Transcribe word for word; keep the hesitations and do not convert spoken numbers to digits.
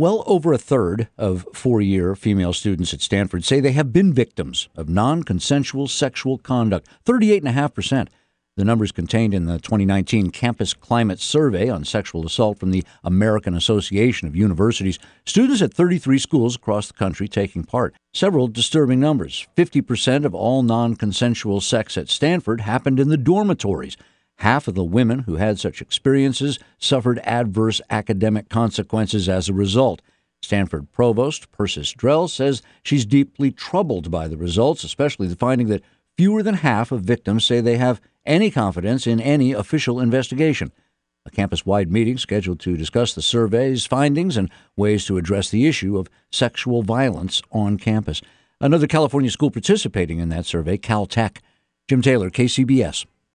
Well over a third of four-year female students at Stanford say they have been victims of non-consensual sexual conduct, thirty-eight point five percent. The numbers contained in the twenty nineteen Campus Climate Survey on Sexual Assault from the American Association of Universities. Students at thirty-three schools across the country taking part. Several disturbing numbers. fifty percent of all non-consensual sex at Stanford happened in the dormitories. Half of the women who had such experiences suffered adverse academic consequences as a result. Stanford Provost Persis Drell says she's deeply troubled by the results, especially the finding that fewer than half of victims say they have any confidence in any official investigation. A campus-wide meeting scheduled to discuss the survey's findings and ways to address the issue of sexual violence on campus. Another California school participating in that survey, Caltech. Jim Taylor, K C B S.